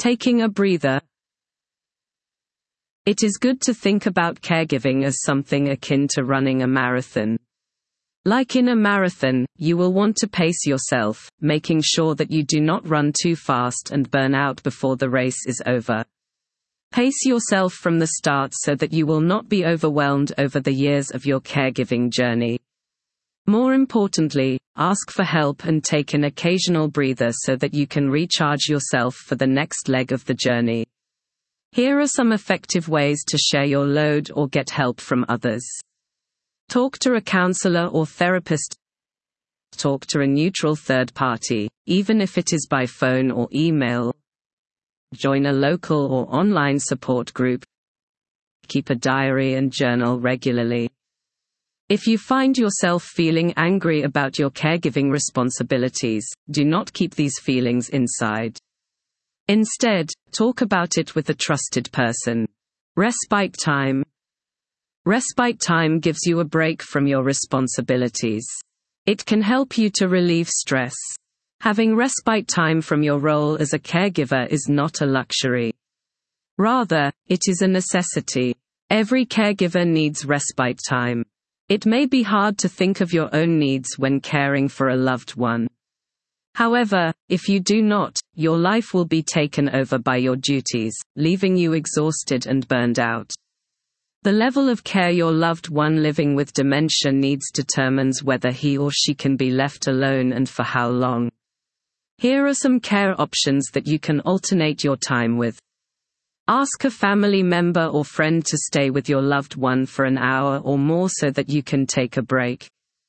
Taking a breather. It is good to think about caregiving as something akin to running a marathon. Like in a marathon, you will want to pace yourself, making sure that you do not run too fast and burn out before the race is over. Pace yourself from the start so that you will not be overwhelmed over the years of your caregiving journey. More importantly, ask for help and take an occasional breather so that you can recharge yourself for the next leg of the journey. Here are some effective ways to share your load or get help from others. Talk to a counselor or therapist. Talk to a neutral third party, even if it is by phone or email. Join a local or online support group. Keep a diary and journal regularly. If you find yourself feeling angry about your caregiving responsibilities, do not keep these feelings inside. Instead, talk about it with a trusted person. Respite time. Respite time gives you a break from your responsibilities. It can help you to relieve stress. Having respite time from your role as a caregiver is not a luxury. Rather, it is a necessity. Every caregiver needs respite time. It may be hard to think of your own needs when caring for a loved one. However, if you do not, your life will be taken over by your duties, leaving you exhausted and burned out. The level of care your loved one living with dementia needs determines whether he or she can be left alone and for how long. Here are some care options that you can alternate your time with. Ask a family member or friend to stay with your loved one for an hour or more so that you can take a break.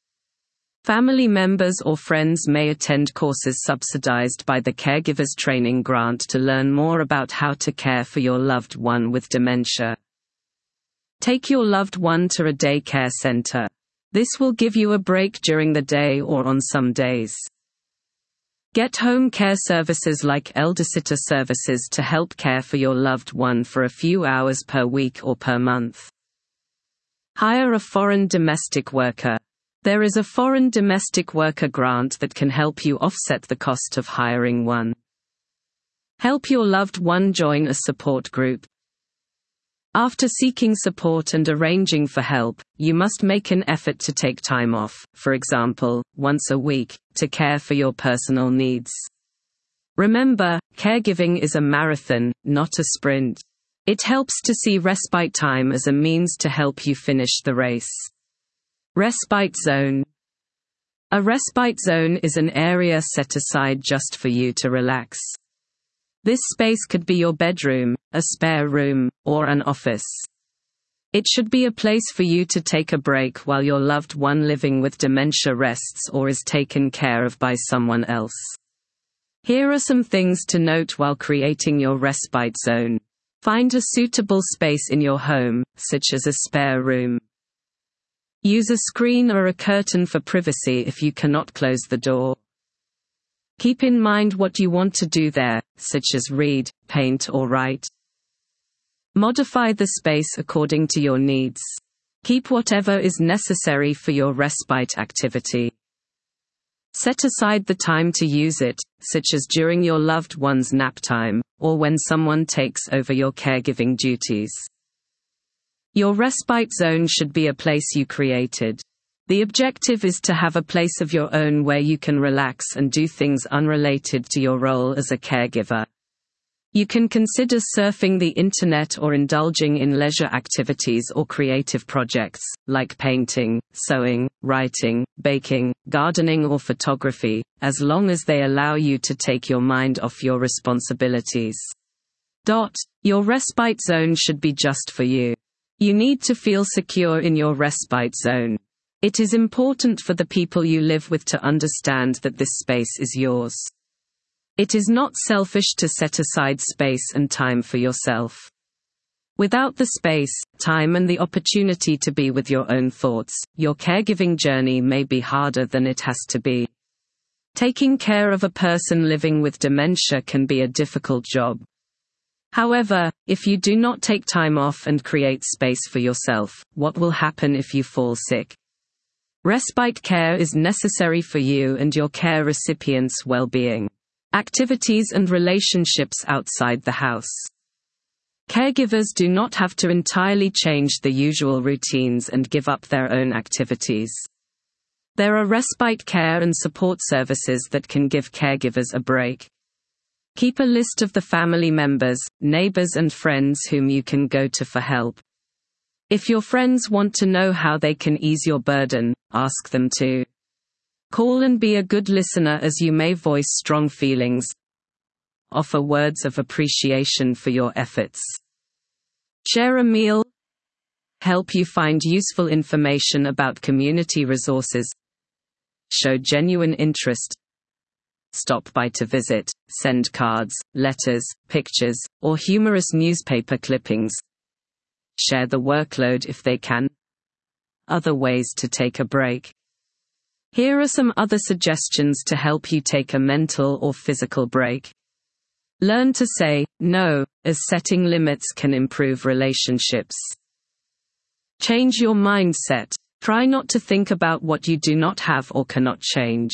Family members or friends may attend courses subsidized by the Caregivers Training Grant to learn more about how to care for your loved one with dementia. Take your loved one to a day care center. This will give you a break during the day or on some days. Get home care services like Eldersitter services to help care for your loved one for a few hours per week or per month. Hire a foreign domestic worker. There is a foreign domestic worker grant that can help you offset the cost of hiring one. Help your loved one join a support group. After seeking support and arranging for help, you must make an effort to take time off, for example, once a week, to care for your personal needs. Remember, caregiving is a marathon, not a sprint. It helps to see respite time as a means to help you finish the race. Respite zone. A respite zone is an area set aside just for you to relax. This space could be your bedroom, a spare room, or an office. It should be a place for you to take a break while your loved one living with dementia rests or is taken care of by someone else. Here are some things to note while creating your respite zone. Find a suitable space in your home, such as a spare room. Use a screen or a curtain for privacy if you cannot close the door. Keep in mind what you want to do there, such as read, paint or write. Modify the space according to your needs. Keep whatever is necessary for your respite activity. Set aside the time to use it, such as during your loved one's nap time, or when someone takes over your caregiving duties. Your respite zone should be a place you created. The objective is to have a place of your own where you can relax and do things unrelated to your role as a caregiver. You can consider surfing the internet or indulging in leisure activities or creative projects, like painting, sewing, writing, baking, gardening or photography, as long as they allow you to take your mind off your responsibilities. Your respite zone should be just for you. You need to feel secure in your respite zone. It is important for the people you live with to understand that this space is yours. It is not selfish to set aside space and time for yourself. Without the space, time and the opportunity to be with your own thoughts, your caregiving journey may be harder than it has to be. Taking care of a person living with dementia can be a difficult job. However, if you do not take time off and create space for yourself, what will happen if you fall sick? Respite care is necessary for you and your care recipients' well-being. Activities and relationships outside the house. Caregivers do not have to entirely change the usual routines and give up their own activities. There are respite care and support services that can give caregivers a break. Keep a list of the family members, neighbors and friends whom you can go to for help. If your friends want to know how they can ease your burden, ask them to. Call and be a good listener as you may voice strong feelings. Offer words of appreciation for your efforts. Share a meal. Help you find useful information about community resources. Show genuine interest. Stop by to visit, send cards, letters, pictures, or humorous newspaper clippings. Share the workload if they can. Other ways to take a break. Here are some other suggestions to help you take a mental or physical break. Learn to say no, as setting limits can improve relationships. Change your mindset. Try not to think about what you do not have or cannot change.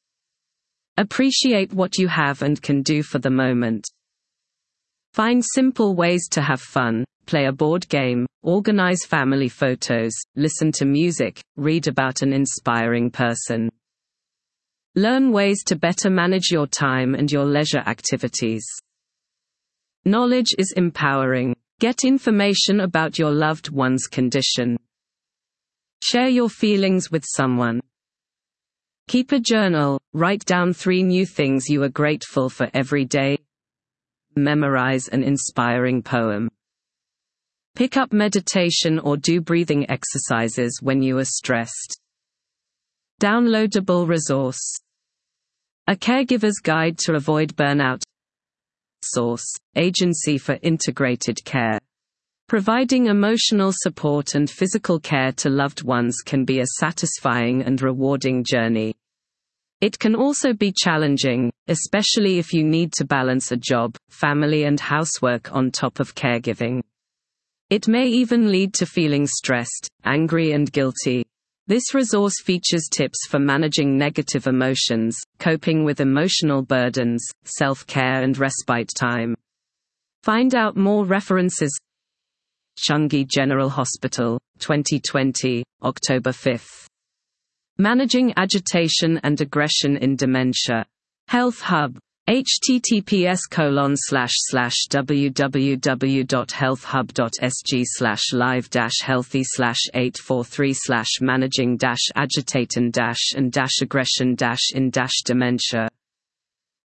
Appreciate what you have and can do for the moment. Find simple ways to have fun. Play a board game, organize family photos, listen to music, read about an inspiring person. Learn ways to better manage your time and your leisure activities. Knowledge is empowering. Get information about your loved one's condition. Share your feelings with someone. Keep a journal. Write down 3 new things you are grateful for every day. Memorize an inspiring poem. Pick up meditation or do breathing exercises when you are stressed. Downloadable resource. A Caregiver's Guide to Avoid Burnout. Source: Agency for Integrated Care. Providing emotional support and physical care to loved ones can be a satisfying and rewarding journey. It can also be challenging, especially if you need to balance a job, family and housework on top of caregiving. It may even lead to feeling stressed, angry and guilty. This resource features tips for managing negative emotions, coping with emotional burdens, self-care and respite time. Find out more references. Chungi General Hospital, 2020, October 5. Managing Agitation and Aggression in Dementia. Health Hub. https://www.healthhub.sg/live-healthy/843/managing-agitatin- and aggression in dementia